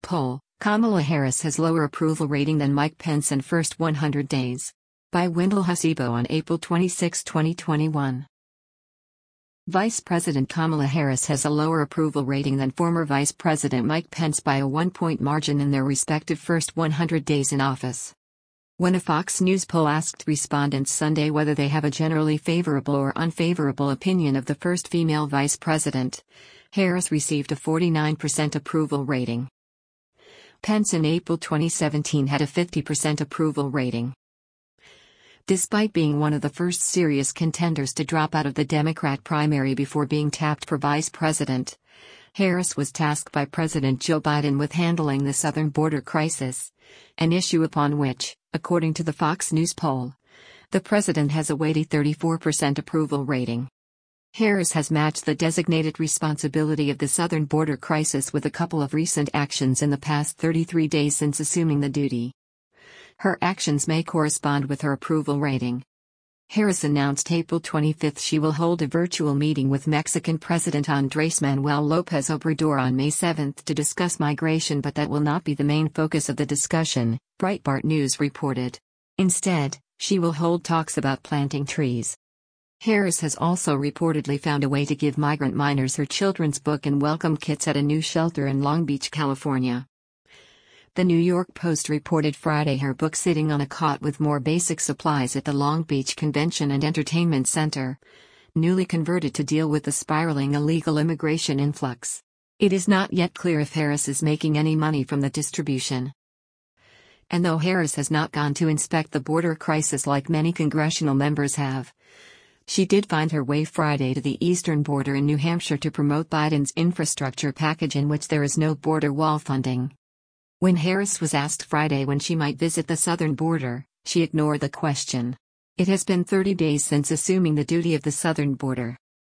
poll, Kamala Harris has lower approval rating than Mike Pence in first 100 days. By Wendell Hasebo on April 26, 2021. Vice President Kamala Harris has a lower approval rating than former Vice President Mike Pence by a 1-point margin in their respective first 100 days in office. When a Fox News poll asked respondents Sunday whether they have a generally favorable or unfavorable opinion of the first female vice president, Harris received a 49% approval rating. Pence in April 2017 had a 50% approval rating. Despite being one of the first serious contenders to drop out of the Democrat primary before being tapped for vice president, Harris was tasked by President Joe Biden with handling the southern border crisis, an issue upon which, according to the Fox News poll, the president has a weighty 34% approval rating. Harris has matched the designated responsibility of the southern border crisis with a couple of recent actions in the past 33 days since assuming the duty. Her actions may correspond with her approval rating. Harris announced April 25 she will hold a virtual meeting with Mexican President Andrés Manuel López Obrador on May 7 to discuss migration, but that will not be the main focus of the discussion, Breitbart News reported. Instead, she will hold talks about planting trees. Harris has also reportedly found a way to give migrant minors her children's book and welcome kits at a new shelter in Long Beach, California. The New York Post reported Friday her book sitting on a cot with more basic supplies at the Long Beach Convention and Entertainment Center, newly converted to deal with the spiraling illegal immigration influx. It is not yet clear if Harris is making any money from the distribution. And though Harris has not gone to inspect the border crisis like many congressional members have, she did find her way Friday to the eastern border in New Hampshire to promote Biden's infrastructure package in which there is no border wall funding. When Harris was asked Friday when she might visit the southern border, she ignored the question. It has been 30 days since assuming the duty of the southern border.